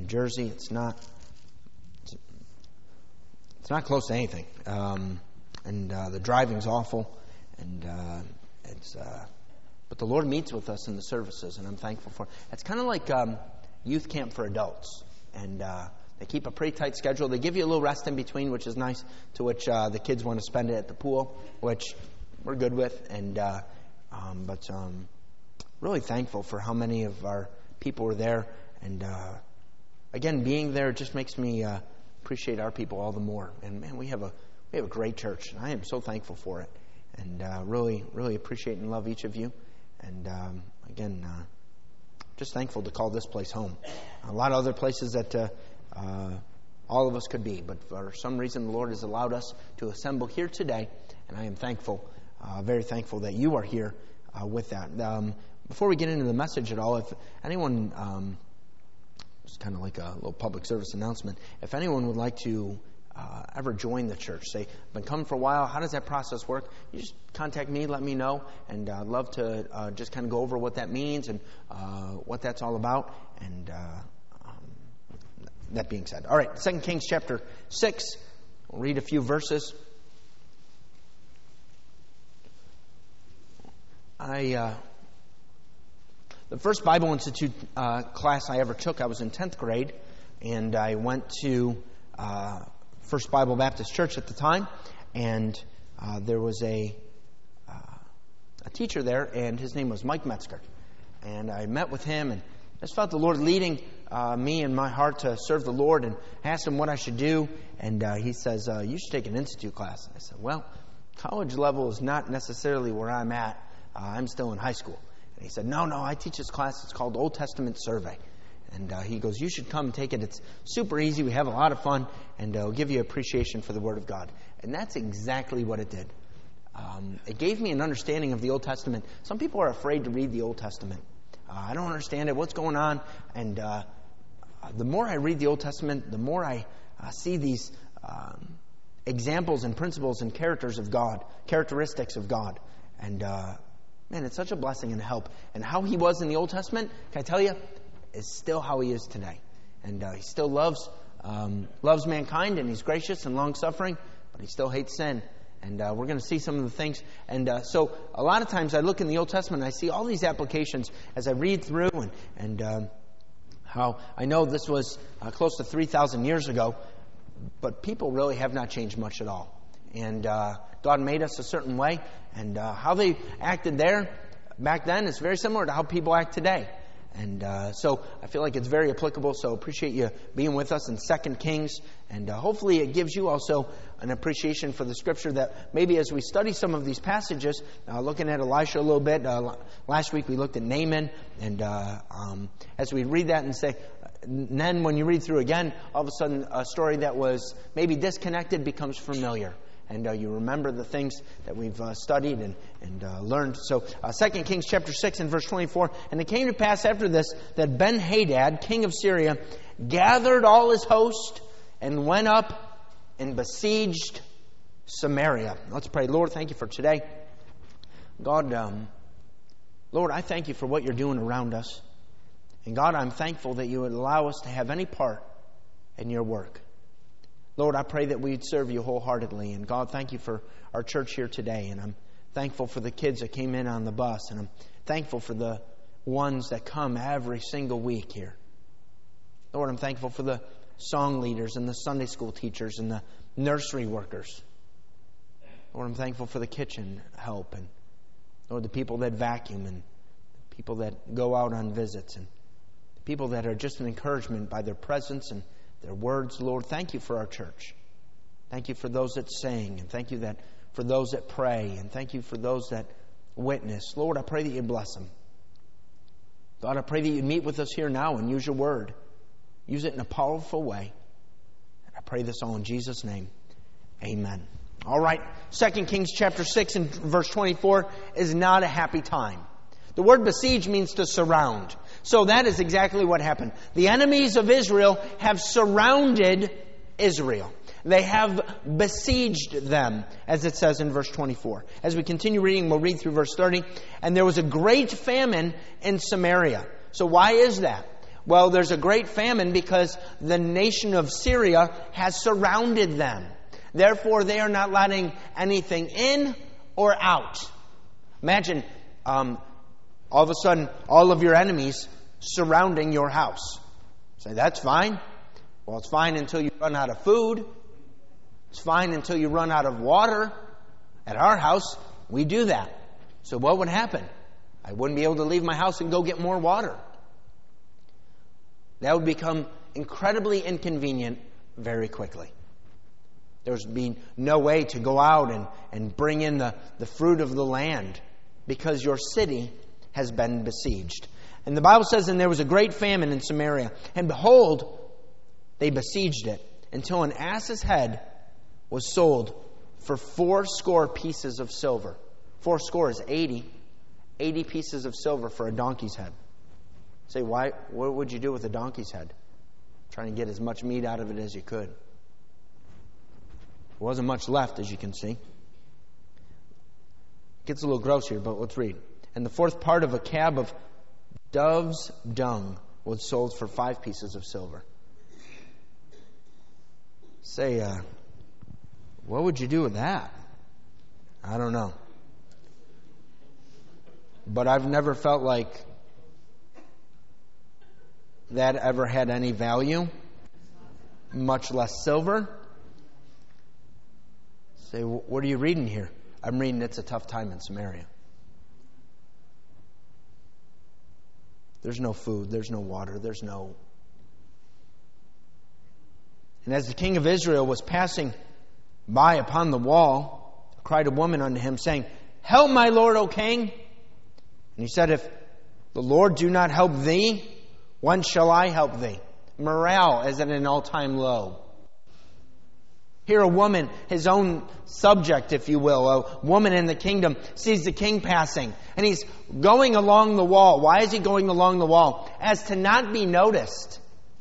New Jersey. It's not close to anything. And the driving's awful. And but the Lord meets with us in the services, and I'm thankful for it. It's kind of like youth camp for adults. And they keep a pretty tight schedule. They give you a little rest in between, which is nice, to which the kids want to spend it at the pool, which we're good with. And but really thankful for how many of our people were there. And again, being there just makes me appreciate our people all the more. And man, we have a great church, and I am so thankful for it. And really appreciate and love each of you. And again, just thankful to call this place home. A lot of other places that all of us could be, but for some reason the Lord has allowed us to assemble here today, and I am thankful, very thankful that you are here with that. Before we get into the message at all, if anyone, it's kind of like a little public service announcement, if anyone would like to ever join the church, say, I've been coming for a while, how does that process work? You just contact me, let me know, and I'd love to just kind of go over what that means and what that's all about. And that being said, all right, 2 Kings chapter 6, we'll read a few verses. The first Bible Institute class I ever took, I was in 10th grade, and I went to First Bible Baptist Church at the time, and there was a teacher there, and his name was Mike Metzger. And I met with him, and I just felt the Lord leading me in my heart to serve the Lord, and asked him what I should do. And he says, you should take an institute class. I said, well, college level is not necessarily where I'm at. I'm still in high school. And he said, no, I teach this class. It's called Old Testament Survey. And he goes, you should come and take it. It's super easy. We have a lot of fun, and it'll give you appreciation for the Word of God. And that's exactly what it did. It gave me an understanding of the Old Testament. Some people are afraid to read the Old Testament. I don't understand it. What's going on? And the more I read the Old Testament, the more I see these examples and principles and characteristics of God. And man, it's such a blessing and a help. And how He was in the Old Testament, can I tell you, is still how He is today. And He still loves mankind, and He's gracious and long-suffering, but He still hates sin. And we're going to see some of the things. And so a lot of times I look in the Old Testament and I see all these applications as I read through, and how I know this was close to 3,000 years ago, but people really have not changed much at all. And God made us a certain way, and how they acted there back then is very similar to how people act today. And so I feel like it's very applicable, so appreciate you being with us in 2 Kings. And hopefully it gives you also an appreciation for the Scripture, that maybe as we study some of these passages, looking at Elisha a little bit, last week we looked at Naaman, and as we read that and say, and then when you read through again, all of a sudden a story that was maybe disconnected becomes familiar. And you remember the things that we've studied and learned. So 2 Kings chapter 6 and verse 24. And it came to pass after this that Ben-Hadad, king of Syria, gathered all his host and went up and besieged Samaria. Let's pray. Lord, thank you for today. God, Lord, I thank you for what you're doing around us. And God, I'm thankful that you would allow us to have any part in your work. Lord, I pray that we'd serve you wholeheartedly. And God, thank you for our church here today. And I'm thankful for the kids that came in on the bus. And I'm thankful for the ones that come every single week here. Lord, I'm thankful for the song leaders and the Sunday school teachers and the nursery workers. Lord, I'm thankful for the kitchen help. And Lord, the people that vacuum, and the people that go out on visits, and the people that are just an encouragement by their presence and their words. Lord, thank you for our church. Thank you for those that sing, and thank you that for those that pray, and thank you for those that witness. Lord, I pray that you bless them. God, I pray that you meet with us here now and use your word. Use it in a powerful way. And I pray this all in Jesus' name. Amen. All right, 2 Kings chapter 6 and verse 24 is not a happy time. The word besiege means to surround. So that is exactly what happened. The enemies of Israel have surrounded Israel. They have besieged them, as it says in verse 24. As we continue reading, we'll read through verse 30. And there was a great famine in Samaria. So why is that? Well, there's a great famine because the nation of Syria has surrounded them. Therefore, they are not letting anything in or out. Imagine all of a sudden all of your enemies surrounding your house. Say, that's fine. Well, it's fine until you run out of food. It's fine until you run out of water. At our house, we do that. So what would happen? I wouldn't be able to leave my house and go get more water. That would become incredibly inconvenient very quickly. There's been no way to go out and bring in the fruit of the land because your city has been besieged. And the Bible says, and there was a great famine in Samaria. And behold, they besieged it until an ass's head was sold for 80 pieces of silver. 80 is 80. 80 pieces of silver for a donkey's head. Say, why? What would you do with a donkey's head? Trying to get as much meat out of it as you could. There wasn't much left, as you can see. It gets a little gross here, but let's read. And the fourth part of a cab of dove's dung was sold for 5 pieces of silver. Say, what would you do with that? I don't know. But I've never felt like that ever had any value, much less silver. Say, what are you reading here? I'm reading it's a tough time in Samaria. There's no food, there's no water, there's no... And as the king of Israel was passing by upon the wall, cried a woman unto him, saying, Help my lord, O king. And he said, If the Lord do not help thee, when shall I help thee? Morale is at an all-time low. Here a woman, his own subject, if you will, a woman in the kingdom, sees the king passing. And he's going along the wall. Why is he going along the wall? As to not be noticed.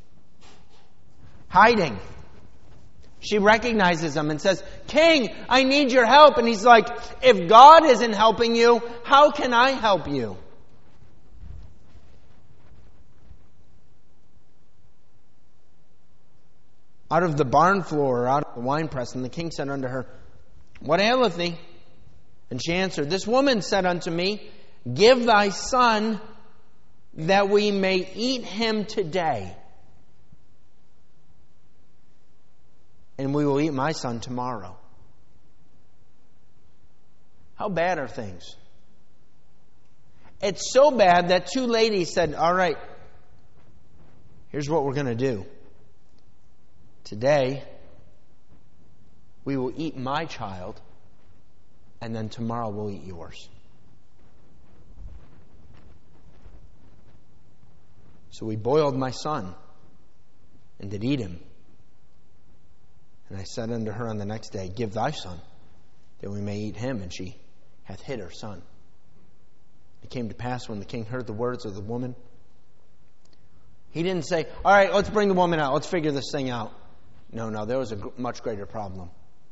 Hiding. She recognizes him and says, King, I need your help. And he's like, if God isn't helping you, how can I help you? Out of the barn floor, out of the winepress. And the king said unto her, What aileth thee? And she answered, This woman said unto me, Give thy son that we may eat him today, and we will eat my son tomorrow. How bad are things? It's so bad that 2 ladies said, all right, here's what we're going to do. Today, we will eat my child, and then tomorrow we'll eat yours. So we boiled my son, and did eat him. And I said unto her on the next day, Give thy son, that we may eat him. And she hath hid her son. It came to pass when the king heard the words of the woman, he didn't say, all right, let's bring the woman out. Let's figure this thing out. No, there was a much greater problem.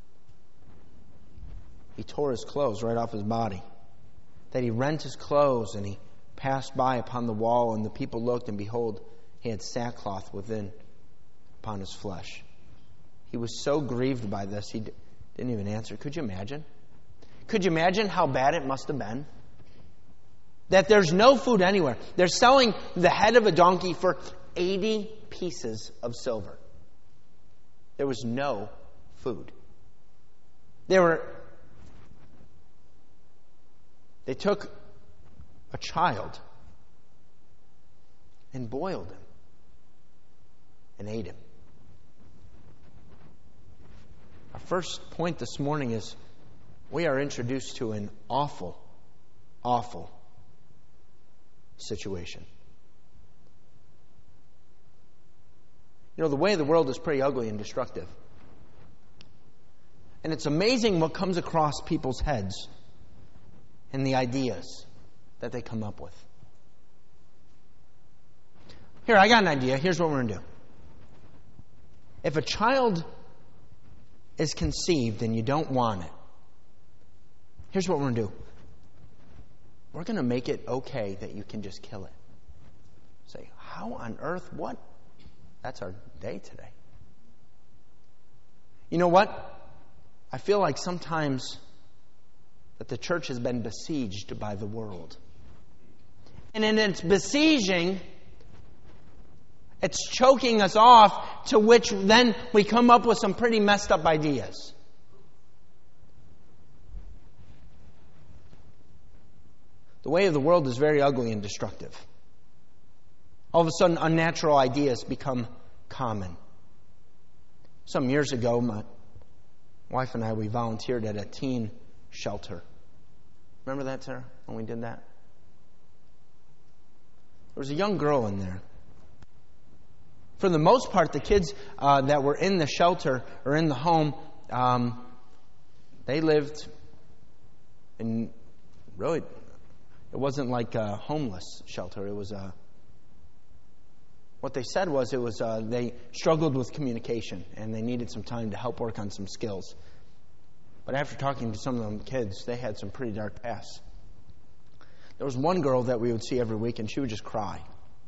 He tore his clothes right off his body. That he rent his clothes, and he passed by upon the wall, and the people looked, and behold, he had sackcloth within upon his flesh. He was so grieved by this, he didn't even answer. Could you imagine? Could you imagine how bad it must have been? That there's no food anywhere. They're selling the head of a donkey for 80 pieces of silver. There was no food. They took a child and boiled him and ate him. Our first point this morning is we are introduced to an awful, awful situation. You know, the way of the world is pretty ugly and destructive. And it's amazing what comes across people's heads and the ideas that they come up with. Here, I got an idea. Here's what we're going to do. If a child is conceived and you don't want it, here's what we're going to do. We're going to make it okay that you can just kill it. Say, how on earth? What? That's our day today. You know what? I feel like sometimes that the church has been besieged by the world. And in its besieging, it's choking us off, to which then we come up with some pretty messed up ideas. The way of the world is very ugly and destructive. All of a sudden, unnatural ideas become common. Some years ago, my wife and I, we volunteered at a teen shelter. Remember that, Sarah, when we did that? There was a young girl in there. For the most part, the kids that were in the shelter or in the home, they lived in, really, it wasn't like a homeless shelter. It was what they said was they struggled with communication and they needed some time to help work on some skills. But after talking to some of them kids, they had some pretty dark pasts. There was one girl that we would see every week, and she would just cry.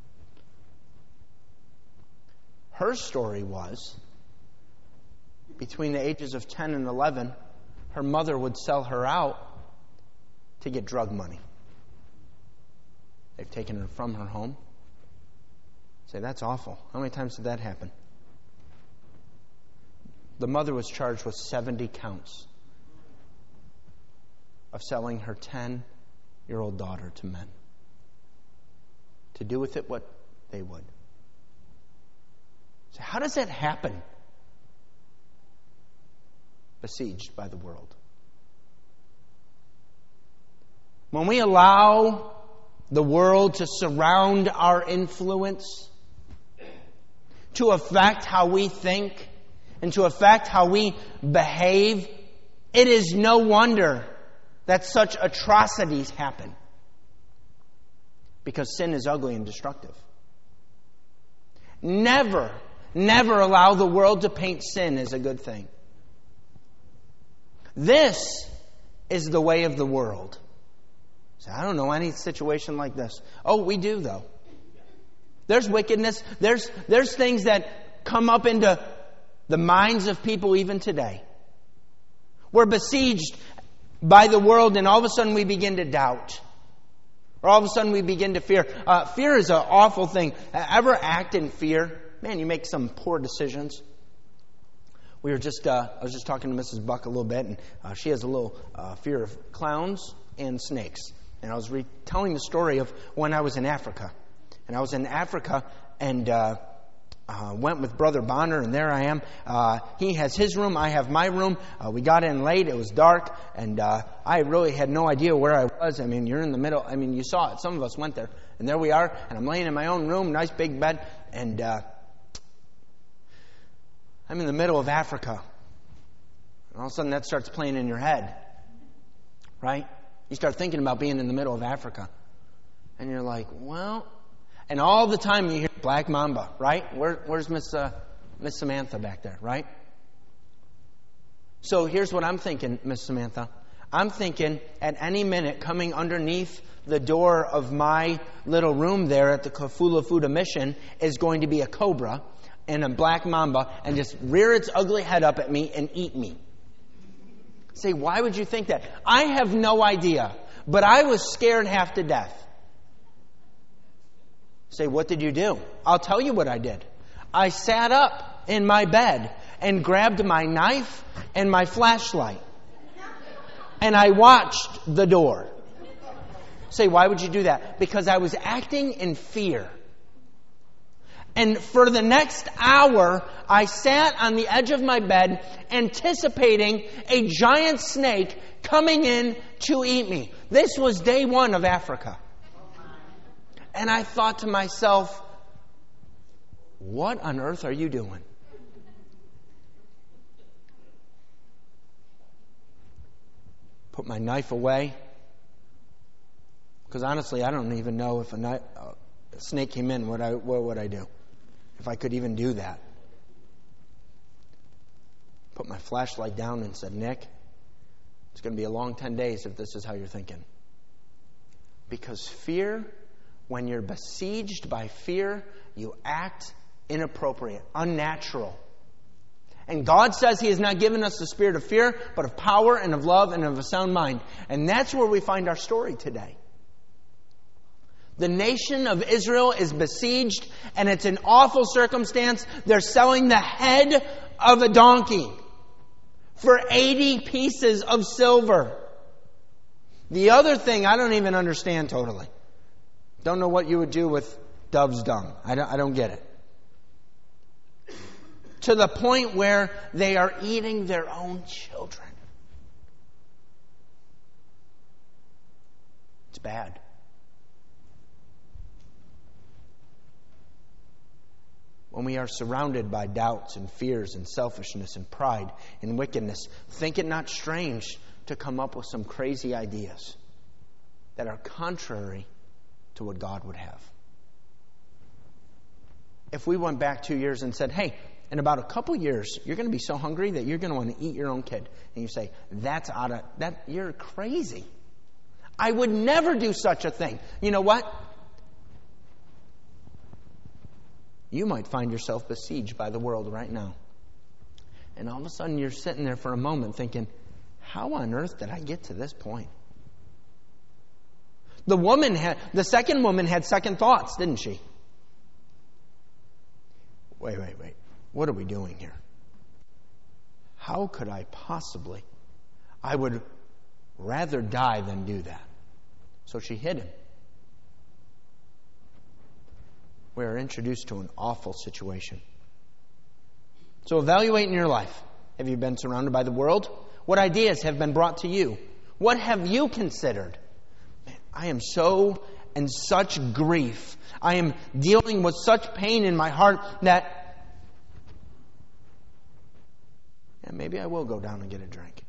Her story was, between the ages of 10 and 11, her mother would sell her out to get drug money. They've taken her from her home. Say, that's awful. How many times did that happen? The mother was charged with 70 counts of selling her 10-year-old daughter to men, to do with it what they would. So how does that happen? Besieged by the world. When we allow the world to surround our influence, to affect how we think, and to affect how we behave, it is no wonder that such atrocities happen. Because sin is ugly and destructive. Never allow the world to paint sin as a good thing. This is the way of the world. So I don't know any situation like this. Oh, we do though. There's wickedness. There's things that come up into the minds of people even today. We're besieged by the world, and all of a sudden we begin to doubt. Or all of a sudden we begin to fear. Fear is an awful thing. Ever act in fear? Man, you make some poor decisions. I was just talking to Mrs. Buck a little bit, and she has a little fear of clowns and snakes. And I was retelling the story of when I was in Africa. And I was in Africa and went with Brother Bonner, and there I am. He has his room, I have my room. We got in late, it was dark, and I really had no idea where I was. I mean, you're in the middle. I mean, you saw it. Some of us went there. And there we are, and I'm laying in my own room, nice big bed, and I'm in the middle of Africa. And all of a sudden that starts playing in your head. Right? You start thinking about being in the middle of Africa. And you're like, well... And all the time you hear Black Mamba, right? Where's Miss Samantha back there, right? So here's what I'm thinking, Miss Samantha. I'm thinking at any minute coming underneath the door of my little room there at the Kafula Fuda Mission is going to be a cobra and a Black Mamba and just rear its ugly head up at me and eat me. Say, why would you think that? I have no idea, but I was scared half to death. Say, what did you do? I'll tell you what I did. I sat up in my bed and grabbed my knife and my flashlight. And I watched the door. Say, why would you do that? Because I was acting in fear. And for the next hour, I sat on the edge of my bed anticipating a giant snake coming in to eat me. This was day one of Africa. And I thought to myself, what on earth are you doing? Put my knife away. Because honestly, I don't even know if a snake came in, what would I do? If I could even do that. Put my flashlight down and said, Nick, it's going to be a long 10 days if this is how you're thinking. Because fear When you're besieged by fear, you act inappropriate, unnatural. And God says He has not given us the spirit of fear, but of power and of love and of a sound mind. And that's where we find our story today. The nation of Israel is besieged, and it's an awful circumstance. They're selling the head of a donkey for 80 pieces of silver. The other thing I don't even understand totally. Don't know what you would do with dove's dung. I don't get it. To the point where they are eating their own children. It's bad. When we are surrounded by doubts and fears and selfishness and pride and wickedness, think it not strange to come up with some crazy ideas that are contrary to what God would have. If we went back 2 years and said, hey, in about a couple years, you're going to be so hungry that you're going to want to eat your own kid. And you say, you're crazy. I would never do such a thing. You know what? You might find yourself besieged by the world right now. And all of a sudden you're sitting there for a moment thinking, how on earth did I get to this point? The second woman had second thoughts, didn't she? Wait. What are we doing here? How could I possibly? I would rather die than do that. So she hid him. We are introduced to an awful situation. So evaluate in your life. Have you been surrounded by the world? What ideas have been brought to you? What have you considered? Man, I am so in such grief. I am dealing with such pain in my heart that maybe I will go down and get a drink.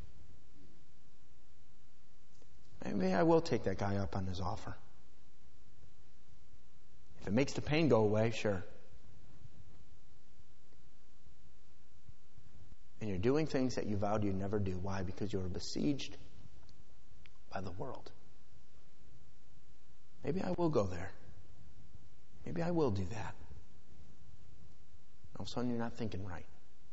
Maybe I will take that guy up on his offer. If it makes the pain go away, sure. And you're doing things that you vowed you'd never do. Why? Because you are besieged by the world. Maybe I will go there. Maybe I will do that. All of a sudden you're not thinking right.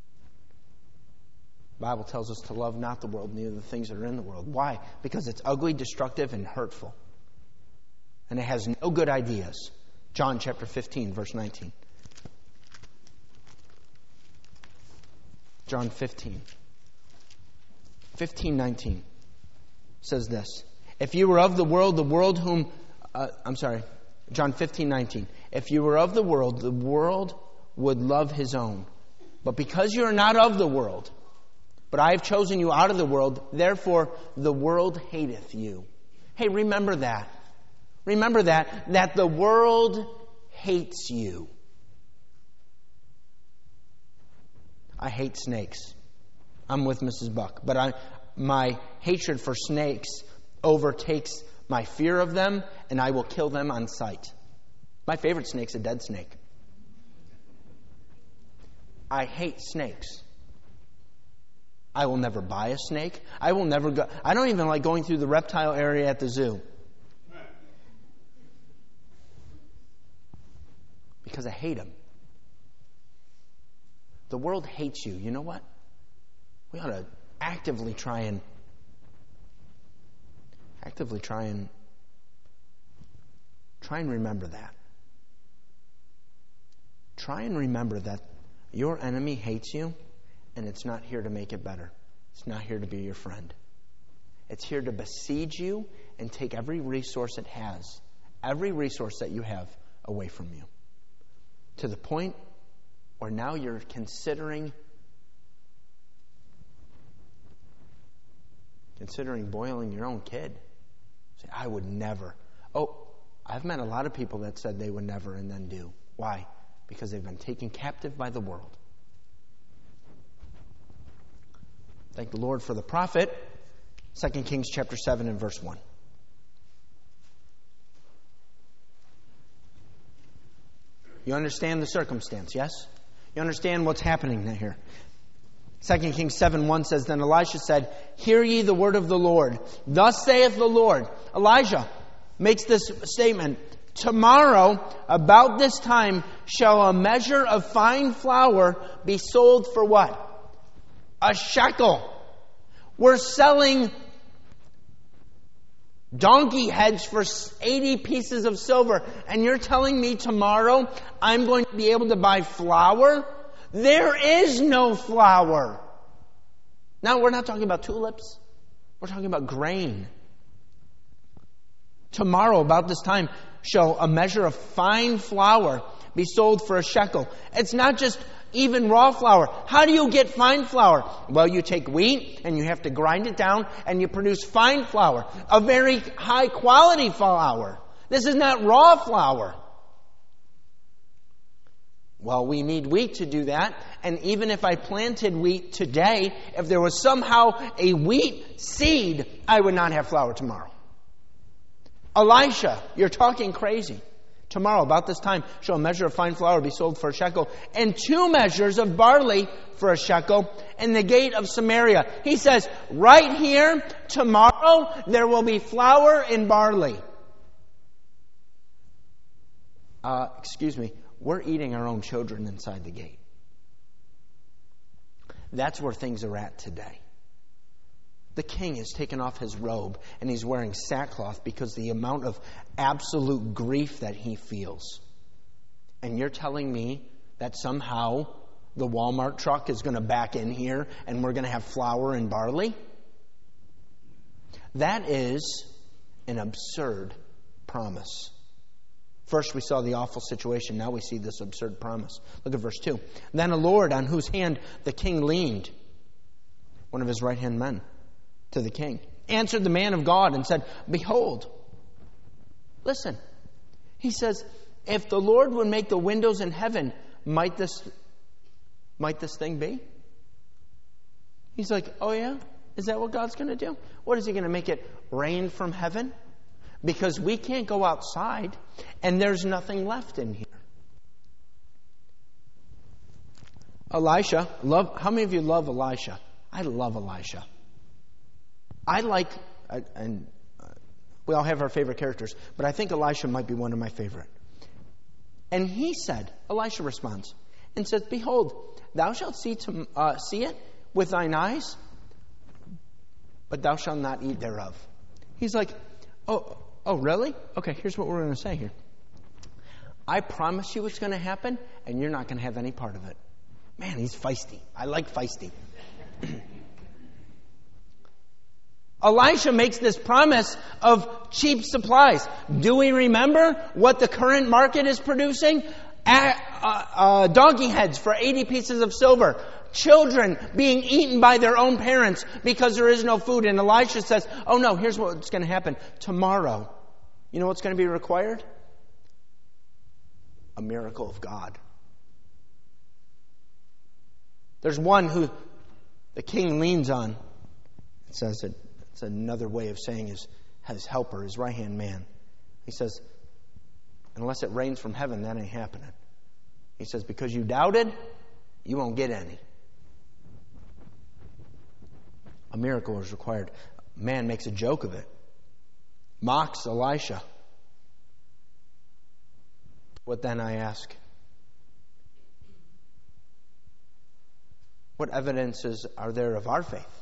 The Bible tells us to love not the world, neither the things that are in the world. Why? Because it's ugly, destructive, and hurtful. And it has no good ideas. John chapter 15, verse 19. John 15:19 says this. If you were of the world whom... John 15:19. If you were of the world would love his own. But because you are not of the world, but I have chosen you out of the world, therefore the world hateth you. Hey, remember that. Remember that the world hates you. I hate snakes. I'm with Mrs. Buck. But my hatred for snakes overtakes my fear of them, and I will kill them on sight. My favorite snake's a dead snake. I hate snakes. I will never buy a snake. I will never go. I don't even like going through the reptile area at the zoo. Because I hate them. The world hates you. You know what? We ought to actively try and remember that. Try and remember that your enemy hates you, and it's not here to make it better. It's not here to be your friend. It's here to besiege you and take every resource it has, every resource that you have away from you. To the point where now you're considering boiling your own kid. Say, I would never. Oh, I've met a lot of people that said they would never and then do. Why? Because they've been taken captive by the world. Thank the Lord for the prophet. 2 Kings chapter 7 and verse 1. You understand the circumstance, yes? You understand what's happening here. 2 Kings 7:1 says, Then Elisha said, Hear ye the word of the Lord. Thus saith the Lord. Elijah makes this statement Tomorrow, about this time, shall a measure of fine flour be sold for what? A shekel. We're selling donkey heads for 80 pieces of silver. And you're telling me tomorrow I'm going to be able to buy flour? There is no flour. Now, we're not talking about tulips. We're talking about grain. Tomorrow, about this time, shall a measure of fine flour be sold for a shekel. It's not just even raw flour. How do you get fine flour? Well, you take wheat and you have to grind it down and you produce fine flour. A very high quality flour. This is not raw flour. Well, we need wheat to do that. And even if I planted wheat today, if there was somehow a wheat seed, I would not have flour tomorrow. Elisha, you're talking crazy. Tomorrow, about this time, shall a measure of fine flour be sold for a shekel, and 2 measures of barley for a shekel in the gate of Samaria. He says, right here, tomorrow, there will be flour and barley. We're eating our own children inside the gate. That's where things are at today. The king has taken off his robe and he's wearing sackcloth because the amount of absolute grief that he feels. And you're telling me that somehow the Walmart truck is going to back in here and we're going to have flour and barley? That is an absurd promise. First we saw the awful situation. Now we see this absurd promise. Look at verse 2. Then a Lord on whose hand the king leaned, one of his right-hand men, to the king, answered the man of God and said, behold, listen. He says, if the Lord would make the windows in heaven, might this thing be? He's like, oh yeah? Is that what God's going to do? What is he going to make it rain from heaven? Because we can't go outside and there's nothing left in here. Elisha, how many of you love Elisha? I love Elisha. We all have our favorite characters, but I think Elisha might be one of my favorite. And he said, Elisha responds and says, behold, thou shalt see it with thine eyes, but thou shalt not eat thereof. He's like, oh, really? Okay, here's what we're going to say here. I promise you what's going to happen, and you're not going to have any part of it. Man, he's feisty. I like feisty. Elisha makes this promise of cheap supplies. Do we remember what the current market is producing? Donkey heads for 80 pieces of silver. Children being eaten by their own parents because there is no food. And Elisha says, oh no, here's what's going to happen. Tomorrow, you know what's going to be required? A miracle of God. There's one who the king leans on. It says it. It's another way of saying his helper, his right-hand man. He says, unless it rains from heaven, that ain't happening. He says, because you doubted, you won't get any. A miracle is required. Man makes a joke of it. Mocks Elisha. What then, I ask? What evidences are there of our faith?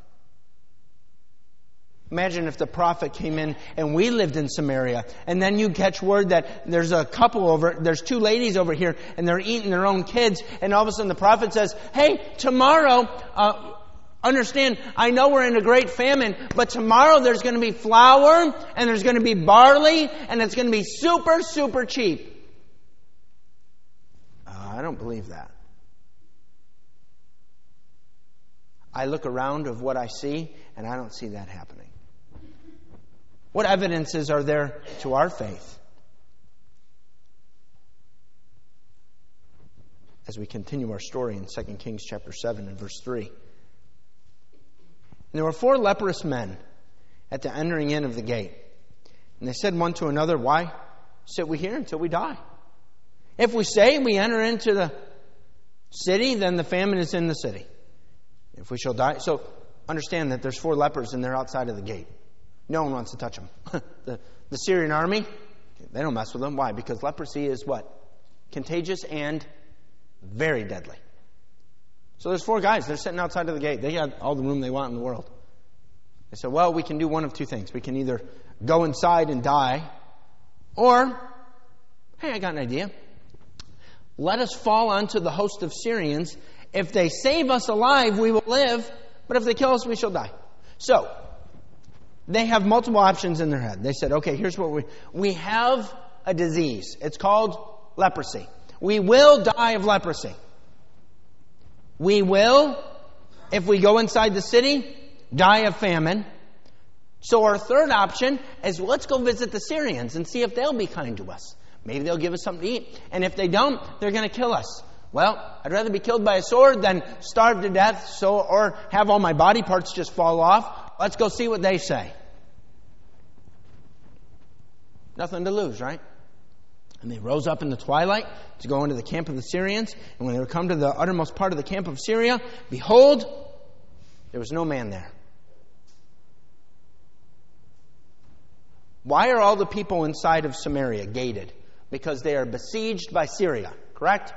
Imagine if the prophet came in and we lived in Samaria, and then you catch word that there's 2 ladies over here, and they're eating their own kids, and all of a sudden the prophet says, hey, tomorrow, understand, I know we're in a great famine, but tomorrow there's going to be flour, and there's going to be barley, and it's going to be super, super cheap. I don't believe that. I look around of what I see, and I don't see that happening. What evidences are there to our faith? As we continue our story in 2 Kings chapter 7 and verse 3. And there were 4 leprous men at the entering in of the gate. And they said one to another, why sit we here until we die? If we say we enter into the city, then the famine is in the city. If we shall die. So understand that there's 4 lepers and they're outside of the gate. No one wants to touch them. The Syrian army, They don't mess with them. Why? Because leprosy is what? Contagious and very deadly. So there's 4 guys. They're sitting outside of the gate. They got all the room they want in the world. They said, well, we can do one of 2 things. We can either go inside and die, or, hey, I got an idea. Let us fall onto the host of Syrians. If they save us alive, we will live. But if they kill us, we shall die. So, they have multiple options in their head. They said, okay, here's what we have a disease. It's called leprosy. We will die of leprosy. We will, if we go inside the city, die of famine. So our third option is let's go visit the Syrians and see if they'll be kind to us. Maybe they'll give us something to eat. And if they don't, they're going to kill us. Well, I'd rather be killed by a sword than starve to death or have all my body parts just fall off. Let's go see what they say. Nothing to lose, right? And they rose up in the twilight to go into the camp of the Syrians. And when they would come to the uttermost part of the camp of Syria, behold, there was no man there. Why are all the people inside of Samaria gated? Because they are besieged by Syria, correct?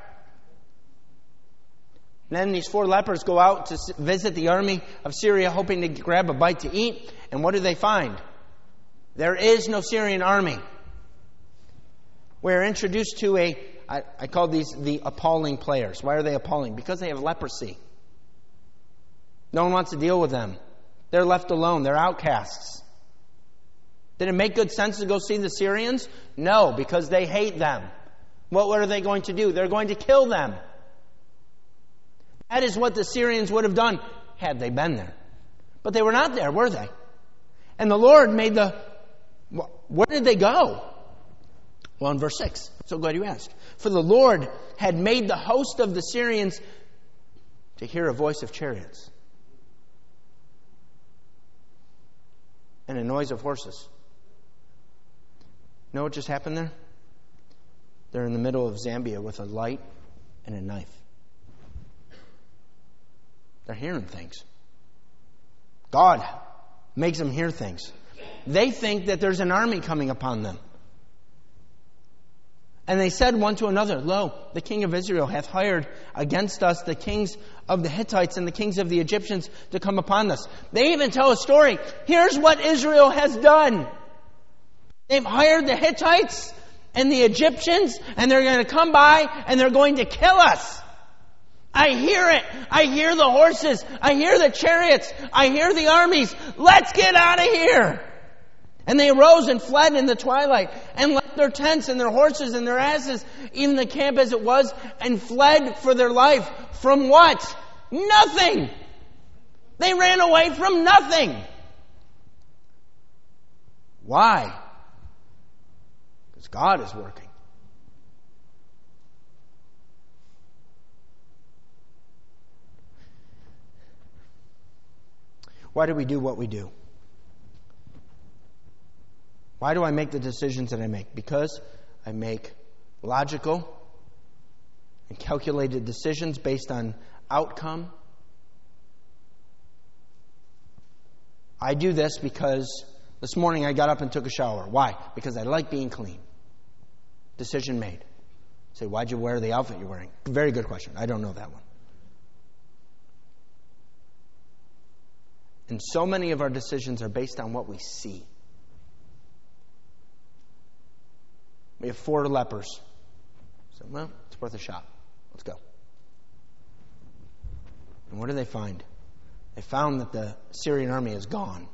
And then these 4 lepers go out to visit the army of Syria, hoping to grab a bite to eat. And what do they find? There is no Syrian army. We're introduced to I call these the appalling players. Why are they appalling? Because they have leprosy. No one wants to deal with them. They're left alone. They're outcasts. Did it make good sense to go see the Syrians? No, because they hate them. What are they going to do? They're going to kill them. That is what the Syrians would have done had they been there. But they were not there, were they? And the Lord made where did they go? Well, in verse 6, I'm so glad you asked. For the Lord had made the host of the Syrians to hear a voice of chariots and a noise of horses. You know what just happened there? They're in the middle of Zambia with a light and a knife. They're hearing things. God makes them hear things. They think that there's an army coming upon them. And they said one to another, Lo, the king of Israel hath hired against us the kings of the Hittites and the kings of the Egyptians to come upon us. They even tell a story. Here's what Israel has done. They've hired the Hittites and the Egyptians, and they're going to come by and they're going to kill us. I hear it. I hear the horses. I hear the chariots. I hear the armies. Let's get out of here. And they arose and fled in the twilight and left their tents and their horses and their asses, even the camp as it was, and fled for their life. From what? Nothing. They ran away from nothing. Why? Because God is working. Why do we do what we do? Why do I make the decisions that I make? Because I make logical and calculated decisions based on outcome. I do this because this morning I got up and took a shower. Why? Because I like being clean. Decision made. Say, why'd you wear the outfit you're wearing? Very good question. I don't know that one. And so many of our decisions are based on what we see. We have 4 lepers. So, well, it's worth a shot. Let's go. And what do they find? They found that the Syrian army is gone.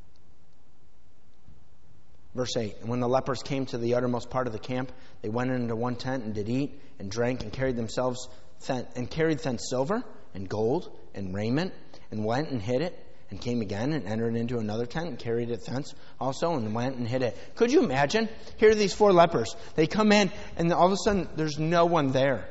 Verse 8, and when the lepers came to the uttermost part of the camp, they went into one tent and did eat and drank and carried thence silver and gold and raiment and went and hid it. And came again and entered into another tent and carried it thence also and went and hid it. Could you imagine? Here are these 4 lepers. They come in and all of a sudden there's no one there.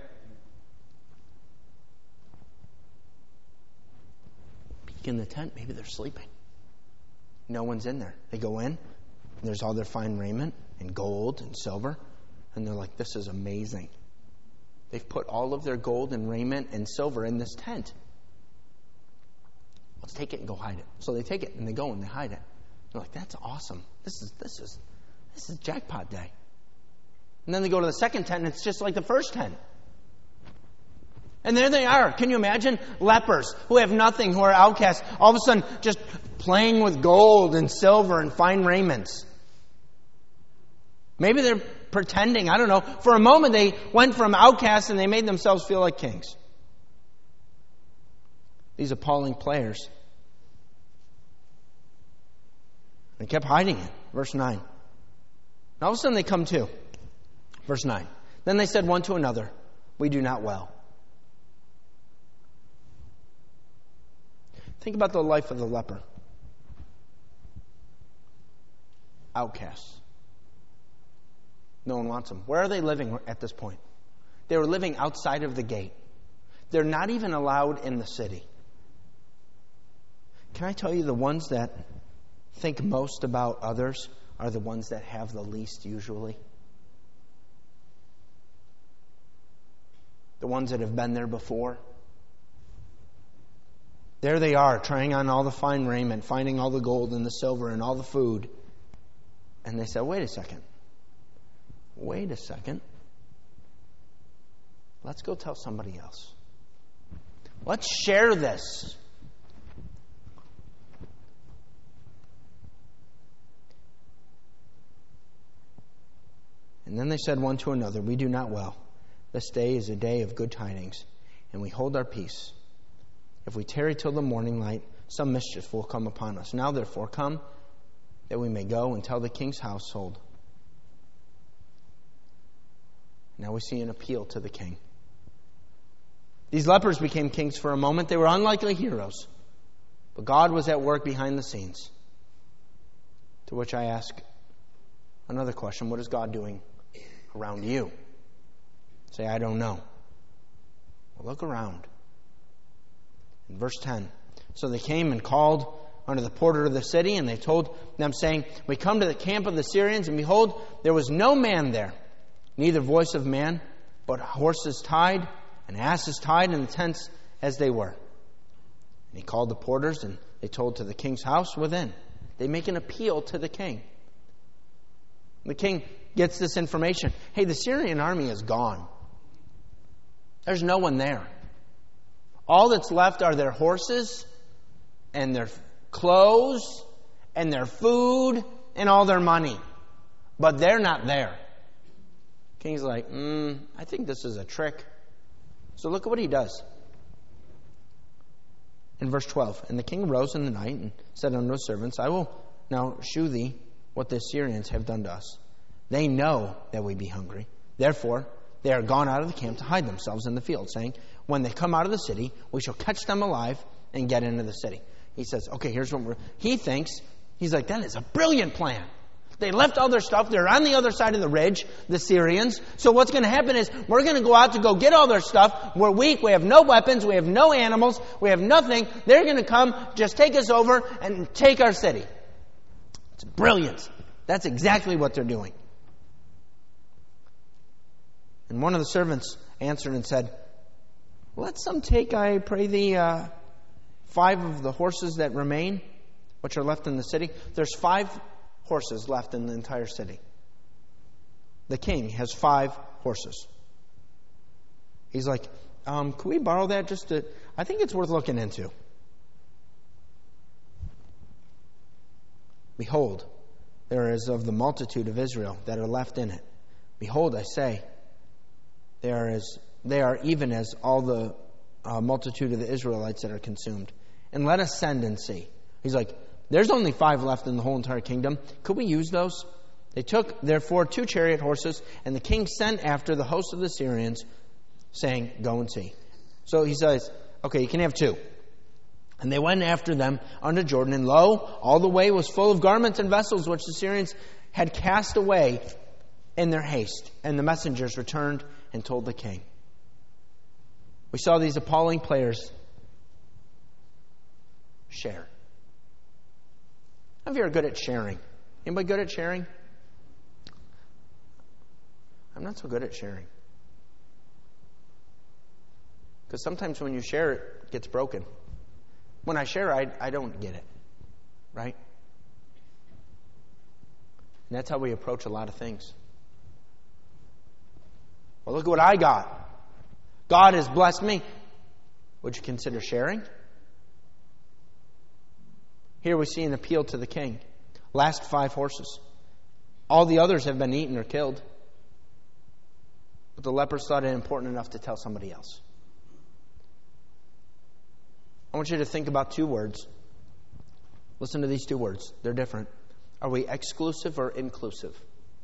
Peek in the tent. Maybe they're sleeping. No one's in there. They go in and there's all their fine raiment and gold and silver. And they're like, this is amazing. They've put all of their gold and raiment and silver in this tent. Let's take it and go hide it. So they take it and they go and they hide it. They're like, that's awesome. This is jackpot day. And then they go to the second tent, and it's just like the first tent. And there they are. Can you imagine? Lepers who have nothing, who are outcasts, all of a sudden just playing with gold and silver and fine raiments. Maybe they're pretending, I don't know. For a moment they went from outcasts and they made themselves feel like kings. These appalling players. They kept hiding it. Verse 9. And all of a sudden they come to. Verse 9. Then they said one to another, "We do not well." Think about the life of the leper. Outcasts. No one wants them. Where are they living at this point? They were living outside of the gate. They're not even allowed in the city. Can I tell you, the ones that think most about others are the ones that have the least usually? The ones that have been there before. There they are, trying on all the fine raiment, finding all the gold and the silver and all the food. And they said, wait a second. Let's go tell somebody else. Let's share this. And then they said one to another, "We do not well. This day is a day of good tidings, and we hold our peace. If we tarry till the morning light, some mischief will come upon us. Now therefore come, that we may go and tell the king's household." Now we see an appeal to the king. These lepers became kings for a moment. They were unlikely heroes. But God was at work behind the scenes. To which I ask another question. What is God doing around you? Say, I don't know. Well, look around. In verse 10, so they came and called unto the porter of the city, and they told them, saying, "We come to the camp of the Syrians, and behold, there was no man there, neither voice of man, but horses tied and asses tied in the tents as they were." And he called the porters, and they told to the king's house within. They make an appeal to the king. The king gets this information. Hey, the Syrian army is gone. There's no one there. All that's left are their horses and their clothes and their food and all their money. But they're not there. King's like, I think this is a trick. So look at what he does. In verse 12, and the king arose in the night and said unto his servants, "I will now shew thee what the Syrians have done to us. They know that we be hungry. Therefore, they are gone out of the camp to hide themselves in the field, saying, when they come out of the city, we shall catch them alive and get into the city." He says, okay, here's what he thinks. He's like, that is a brilliant plan. They left all their stuff. They're on the other side of the ridge, the Syrians. So what's going to happen is we're going to go out to go get all their stuff. We're weak. We have no weapons. We have no animals. We have nothing. They're going to come, just take us over and take our city. It's brilliant. That's exactly what they're doing. And one of the servants answered and said, "Let some take, I pray thee, 5 of the horses that remain, which are left in the city." There's 5 horses left in the entire city. The king has 5 horses. He's like, could we borrow that just to... I think it's worth looking into. "Behold, there is of the multitude of Israel that are left in it. Behold, I say, they are even as all the multitude of the Israelites that are consumed. And let us send and see." He's like, there's only 5 left in the whole entire kingdom. Could we use those? They took, therefore, 2 chariot horses, and the king sent after the host of the Syrians, saying, "Go and see." So he says, okay, you can have 2. And they went after them unto Jordan, and lo, all the way was full of garments and vessels which the Syrians had cast away in their haste. And the messengers returned and told the king. We saw these appalling players share. How many of you are good at sharing? Anybody good at sharing? I'm not so good at sharing. Because sometimes when you share, it gets broken. When I share, I don't get it. Right? And that's how we approach a lot of things. Well, look what I got. God has blessed me. Would you consider sharing? Here we see an appeal to the king. Last 5 horses. All the others have been eaten or killed. But the lepers thought it important enough to tell somebody else. I want you to think about 2 words. Listen to these 2 words. They're different. Are we exclusive or inclusive?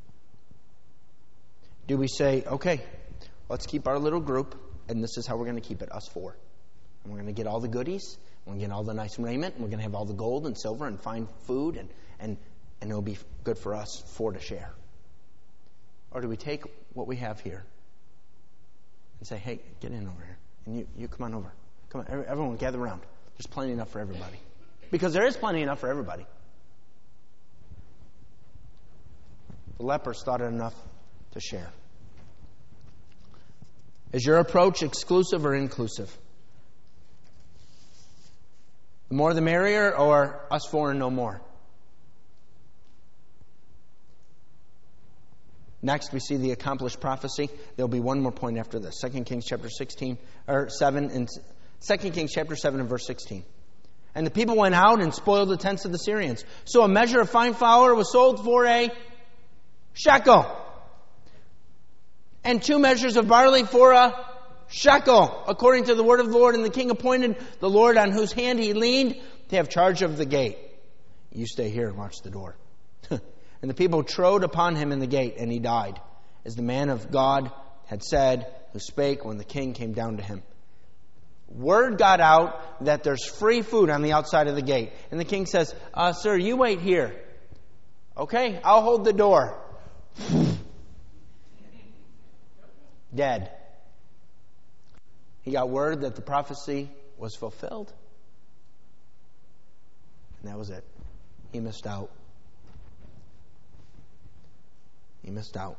Do we say, okay, let's keep our little group, and this is how we're going to keep it, us 4. And we're going to get all the goodies, we're going to get all the nice raiment, and we're going to have all the gold and silver and fine food, and it'll be good for us 4 to share. Or do we take what we have here and say, hey, get in over here, and you come on over. Come on, everyone gather around. There's plenty enough for everybody. Because there is plenty enough for everybody. The lepers thought it enough to share. Is your approach exclusive or inclusive? The more the merrier, or us 4 and no more? Next, we see the accomplished prophecy. There'll be one more point after this. 2 Kings chapter 7 and 2 Kings chapter 7 and verse 16. And the people went out and spoiled the tents of the Syrians. So a measure of fine flour was sold for a shekel. And 2 measures of barley for a shekel, according to the word of the Lord. And the king appointed the Lord on whose hand he leaned to have charge of the gate. You stay here and watch the door. And the people trode upon him in the gate, and he died, as the man of God had said, who spake when the king came down to him. Word got out that there's free food on the outside of the gate. And the king says, sir, you wait here. Okay, I'll hold the door. Dead. He got word that the prophecy was fulfilled. And that was it. He missed out. He missed out.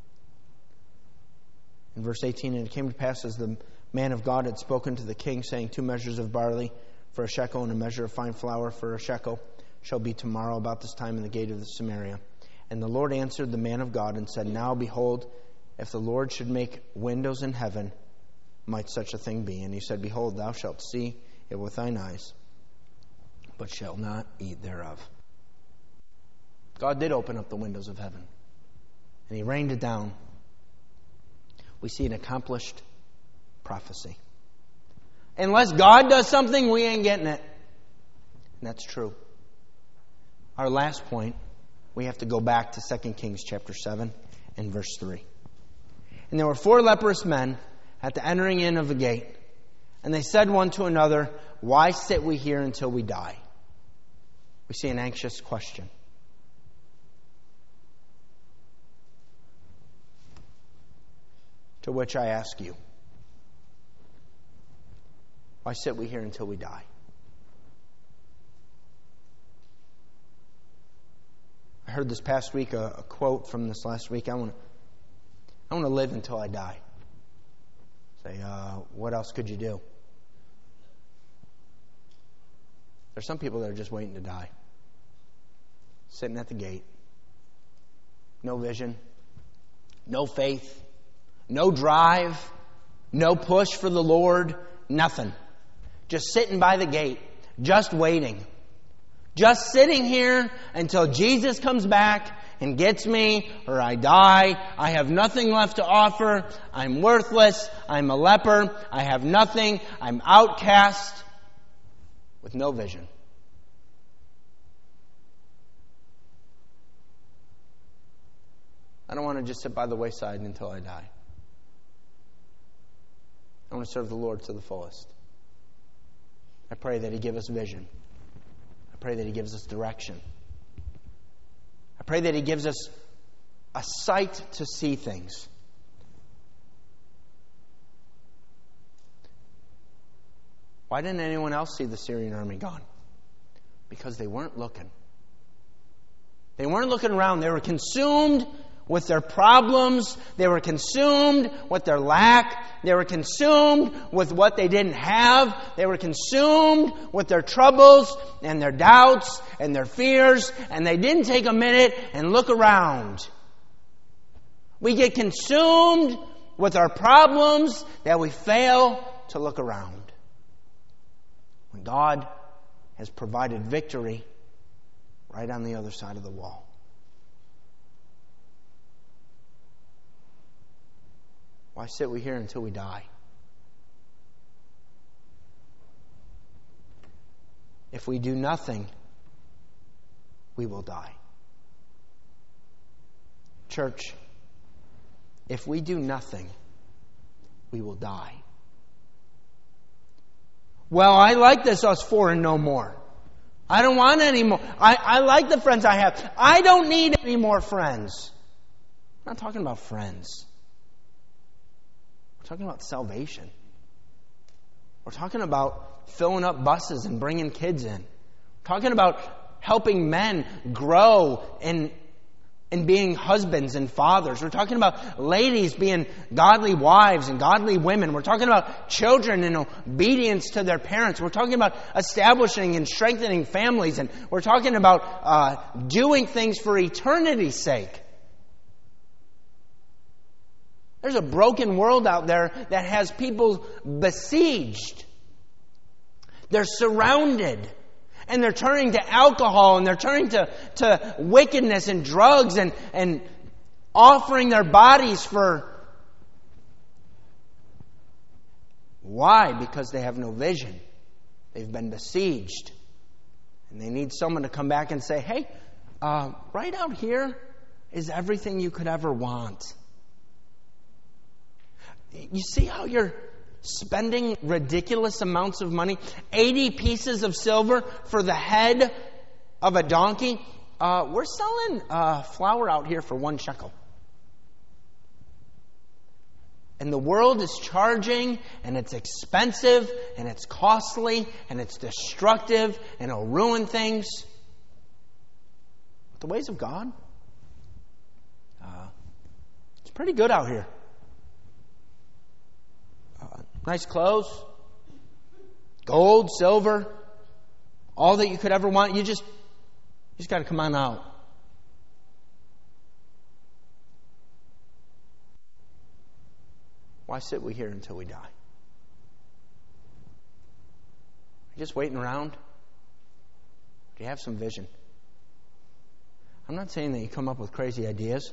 In verse 18, and it came to pass as the man of God had spoken to the king, saying, 2 measures of barley for a shekel and a measure of fine flour for a shekel shall be tomorrow about this time in the gate of the Samaria. And the Lord answered the man of God and said, now behold, if the Lord should make windows in heaven, might such a thing be? And he said, behold, thou shalt see it with thine eyes, but shalt not eat thereof. God did open up the windows of heaven, and he rained it down. We see an accomplished prophecy. Unless God does something, we ain't getting it. And that's true. Our last point, we have to go back to 2 Kings chapter 7 and verse 3. And there were 4 leprous men at the entering in of the gate. And they said one to another, why sit we here until we die? We see an anxious question. To which I ask you, why sit we here until we die? I heard this past week a quote from this last week. I want to live until I die. Say, what else could you do? There's some people that are just waiting to die. Sitting at the gate. No vision. No faith. No drive. No push for the Lord. Nothing. Just sitting by the gate. Just waiting. Just sitting here until Jesus comes back and gets me, or I die. I have nothing left to offer. I'm worthless. I'm a leper. I have nothing. I'm outcast with no vision. I don't want to just sit by the wayside until I die. I want to serve the Lord to the fullest. I pray that He give us vision. I pray that He gives us direction. I pray that He gives us a sight to see things. Why didn't anyone else see the Syrian army gone? Because they weren't looking. They weren't looking around. They were consumed with their problems. They were consumed with their lack. They were consumed with what they didn't have. They were consumed with their troubles and their doubts and their fears. And they didn't take a minute and look around. We get consumed with our problems that we fail to look around. When God has provided victory right on the other side of the wall. Why sit we here until we die? If we do nothing, we will die. Church, if we do nothing, we will die. Well, I like this us four and no more. I don't want any more. I like the friends I have. I don't need any more friends. I'm not talking about friends. We're talking about salvation. We're talking about filling up buses and bringing kids in. We're talking about helping men grow in being husbands and fathers. We're talking about ladies being godly wives and godly women. We're talking about children in obedience to their parents. We're talking about establishing and strengthening families. And we're talking about doing things for eternity's sake. There's a broken world out there that has people besieged. They're surrounded. And they're turning to alcohol, and they're turning to wickedness and drugs, and offering their bodies for... Why? Because they have no vision. They've been besieged. And they need someone to come back and say, hey, right out here is everything you could ever want. You see how you're spending ridiculous amounts of money? 80 pieces of silver for the head of a donkey. We're selling flour out here for 1 shekel. And the world is charging, and it's expensive, and it's costly, and it's destructive, and it'll ruin things. But the ways of God, it's pretty good out here. Nice clothes, gold, silver, all that you could ever want. You just got to come on out. Why sit we here until we die? Are you just waiting around? Do you have some vision? I'm not saying that you come up with crazy ideas,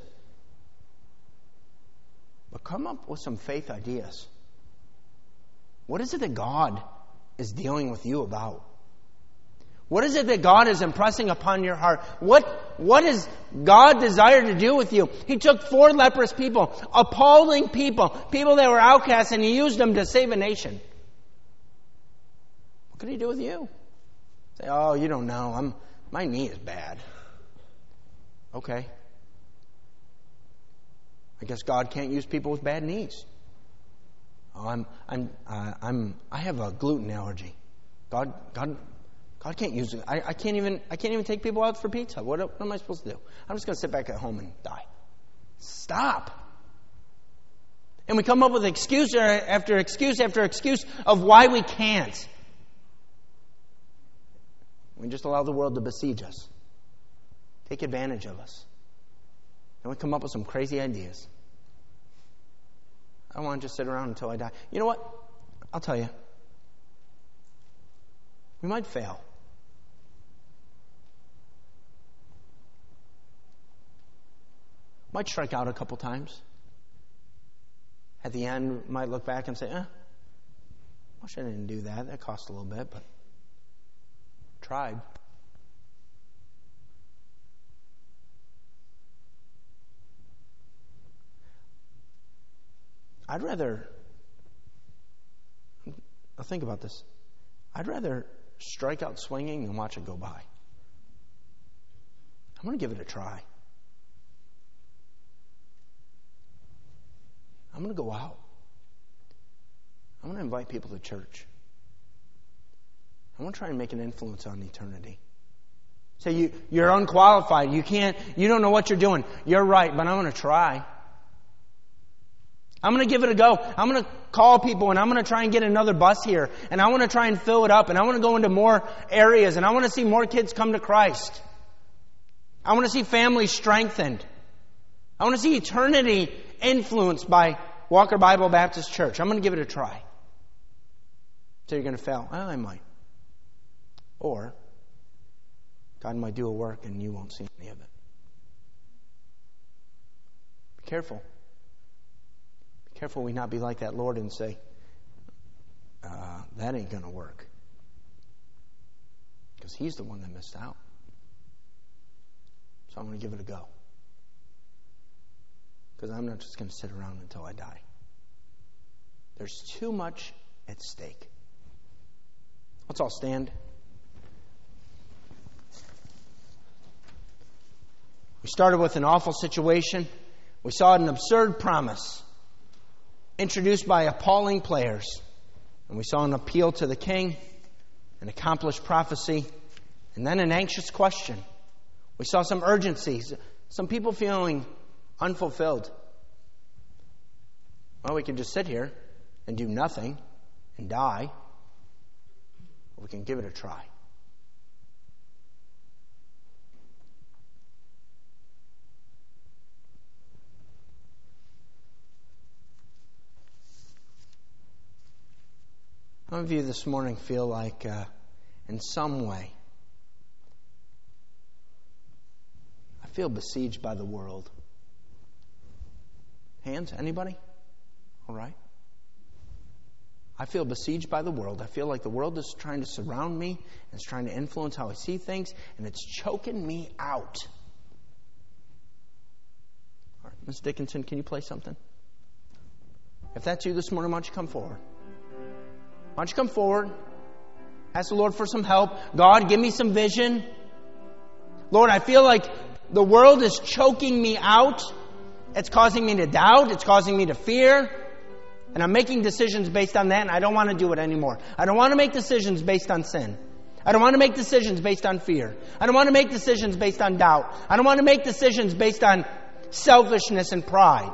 but come up with some faith ideas. What is it that God is dealing with you about? What is it that God is impressing upon your heart? What does God desire to do with you? He took 4 leprous people, appalling people that were outcasts, and He used them to save a nation. What could He do with you? Say, oh, you don't know. My knee is bad. Okay. I guess God can't use people with bad knees. Oh, I have a gluten allergy. God can't use it. I can't even take people out for pizza. What am I supposed to do? I'm just going to sit back at home and die. Stop. And we come up with excuse after excuse after excuse of why we can't. We just allow the world to besiege us, take advantage of us. And we come up with some crazy ideas. I want to just sit around until I die. You know what? I'll tell you. We might fail. Might strike out a couple times. At the end, might look back and say, I wish I didn't do that. That cost a little bit, but tried. I'll think about this. I'd rather strike out swinging than watch it go by. I'm going to give it a try. I'm going to go out. I'm going to invite people to church. I want to try and make an influence on eternity. Say, you're unqualified. You don't know what you're doing. You're right, but I'm going to try. I'm going to give it a go. I'm going to call people, and I'm going to try and get another bus here. And I want to try and fill it up. And I want to go into more areas. And I want to see more kids come to Christ. I want to see families strengthened. I want to see eternity influenced by Walker Bible Baptist Church. I'm going to give it a try. So you're going to fail? Well, I might. Or God might do a work and you won't see any of it. Be careful. Be careful we not be like that Lord and say, that ain't going to work. Because He's the one that missed out. So I'm going to give it a go. Because I'm not just going to sit around until I die. There's too much at stake. Let's all stand. We started with an awful situation. We saw an absurd promise introduced by appalling players. And we saw an appeal to the king, an accomplished prophecy, and then an anxious question. We saw some urgencies, some people feeling unfulfilled. Well, we can just sit here and do nothing and die, or we can give it a try. Some of you this morning feel like, in some way, I feel besieged by the world. Hands? Anybody? All right. I feel besieged by the world. I feel like the world is trying to surround me and it's trying to influence how I see things, and it's choking me out. All right, Ms. Dickinson, can you play something? If that's you this morning, why don't you come forward? Why don't you come forward? Ask the Lord for some help. God, give me some vision. Lord, I feel like the world is choking me out. It's causing me to doubt. It's causing me to fear. And I'm making decisions based on that, and I don't want to do it anymore. I don't want to make decisions based on sin. I don't want to make decisions based on fear. I don't want to make decisions based on doubt. I don't want to make decisions based on selfishness and pride.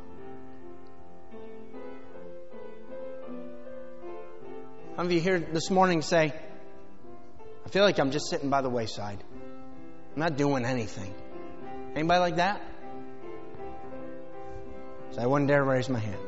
Some of you here this morning say, I feel like I'm just sitting by the wayside. I'm not doing anything. Anybody like that? So I wouldn't dare raise my hand.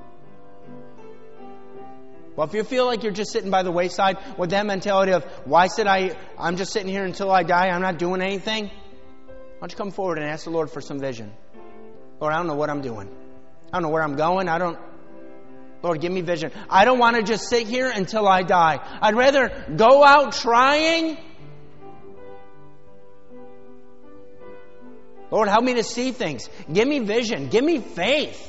Well, if you feel like you're just sitting by the wayside with that mentality of, why should I'm just sitting here until I die, I'm not doing anything, why don't you come forward and ask the Lord for some vision? Lord, I don't know what I'm doing. I don't know where I'm going. Lord, give me vision. I don't want to just sit here until I die. I'd rather go out trying. Lord, help me to see things. Give me vision. Give me faith.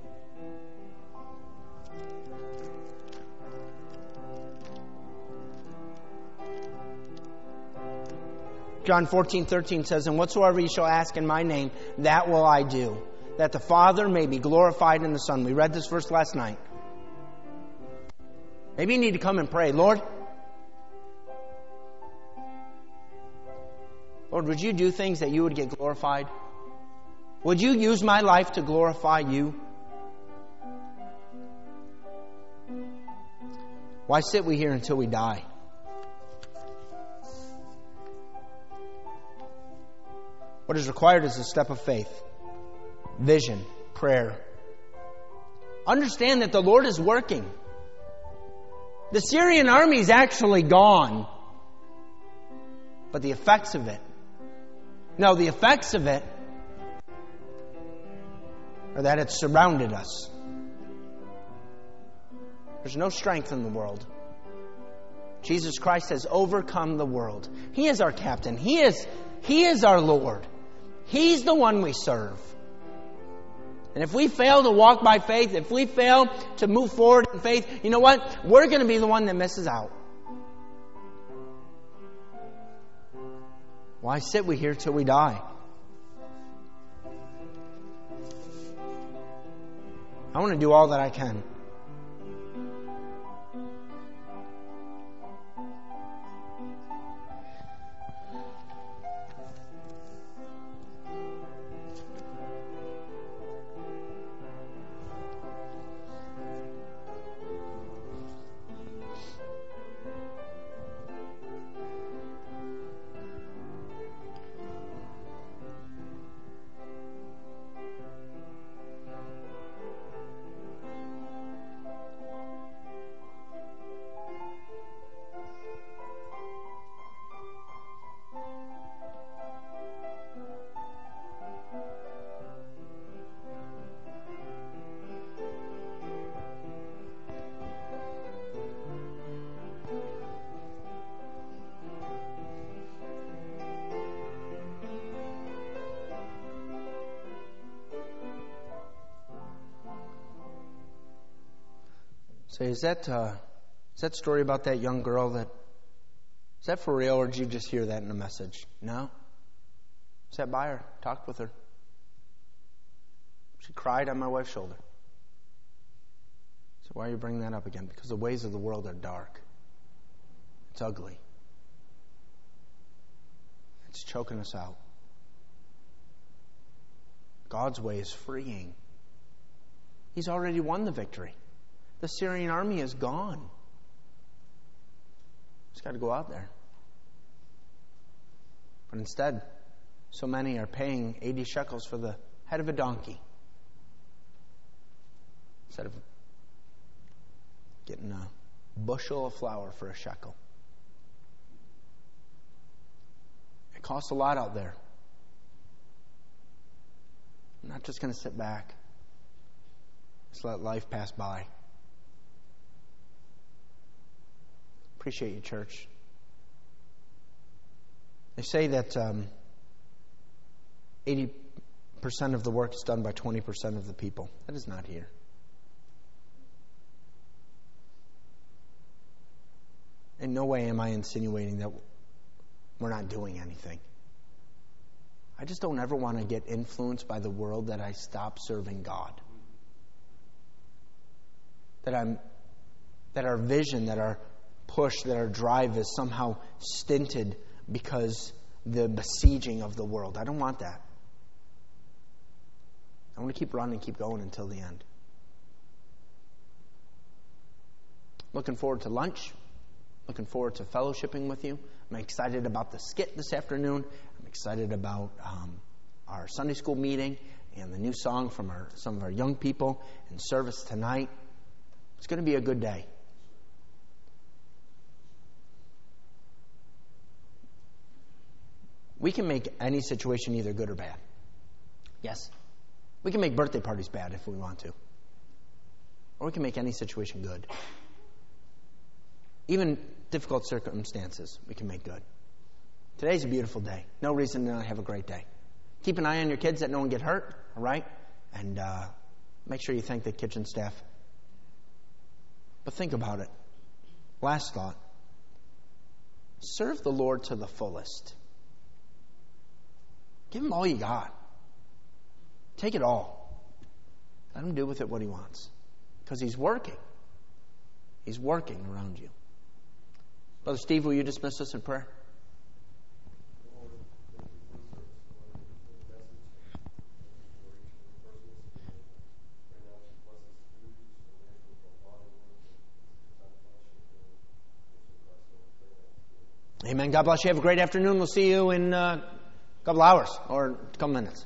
John 14:13 says, and whatsoever ye shall ask in my name, that will I do, that the Father may be glorified in the Son. We read this verse last night. Maybe you need to come and pray. Lord, would you do things that you would get glorified? Would you use my life to glorify you? Why sit we here until we die? What is required is a step of faith, vision, prayer. Understand that the Lord is working. The Syrian army is actually gone. But the effects of it are that it surrounded us. There's no strength in the world. Jesus Christ has overcome the world. He is our captain. He is our Lord. He's the one we serve. And if we fail to walk by faith, if we fail to move forward in faith, you know what? We're going to be the one that misses out. Why sit we here till we die? I want to do all that I can. Say, is that story about that young girl is that for real, or did you just hear that in a message? No. Sat by her, talked with her. She cried on my wife's shoulder. So why are you bringing that up again? Because the ways of the world are dark. It's ugly. It's choking us out. God's way is freeing. He's already won the victory. The Syrian army is gone. Just got to go out there. But instead, so many are paying 80 shekels for the head of a donkey instead of getting a bushel of flour for a shekel. It costs a lot out there. I'm not just going to sit back. Just let life pass by. Appreciate you, church. They say that 80% of the work is done by 20% of the people. That is not here. In no way am I insinuating that we're not doing anything. I just don't ever want to get influenced by the world that I stop serving God. That our vision, that our push, that our drive is somehow stinted because the besieging of the world. I don't want that. I want to keep running, keep going until the end. Looking forward to lunch. Looking forward to fellowshipping with you. I'm excited about the skit this afternoon. I'm excited about our Sunday school meeting and the new song from some of our young people in service tonight. It's going to be a good day. We can make any situation either good or bad. Yes. We can make birthday parties bad if we want to. Or we can make any situation good. Even difficult circumstances, we can make good. Today's a beautiful day. No reason to not have a great day. Keep an eye on your kids that no one get hurt, all right? And make sure you thank the kitchen staff. But think about it. Last thought. Serve the Lord to the fullest. Give Him all you got. Take it all. Let Him do with it what He wants. Because He's working. He's working around you. Brother Steve, will you dismiss us in prayer? Amen. God bless you. Have a great afternoon. We'll see you in a couple hours or a couple minutes.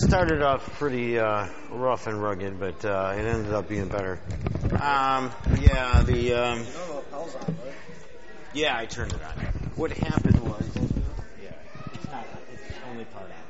started off pretty rough and rugged, but it ended up being better. Yeah, I turned it on. What happened was... Yeah, it's only part on.